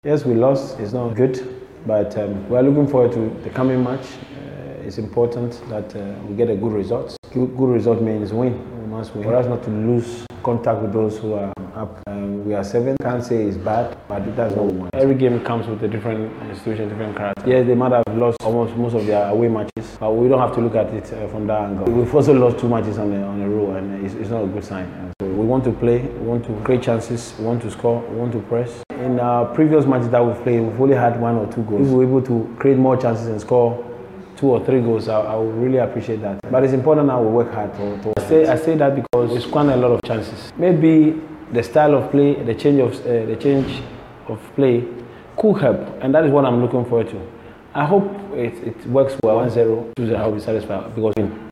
Yes, we lost. It's not good, but we're looking forward to the coming match. It's important that we get a good result. Good result means win. We must win. For us not to lose contact with those who are up. We are 7. Can't say it's bad, but that's not what we want. Every game comes with a different institution, different character. Yes, they might have lost almost most of their away matches, but we don't have to look at it from that angle. We've also lost 2 matches on a row, and it's not a good sign. So we want to play, we want to create chances, we want to score, we want to press. In our previous matches that we've played, we've only had 1 or 2 goals. If we're able to create more chances and score 2 or 3 goals, I would really appreciate that. But it's important now we work hard to I say that because we squander a lot of chances. Maybe the style of play, the change of play could help, and that is what I'm looking forward to. I hope it works well. 1-0, 2-0, I will be satisfied because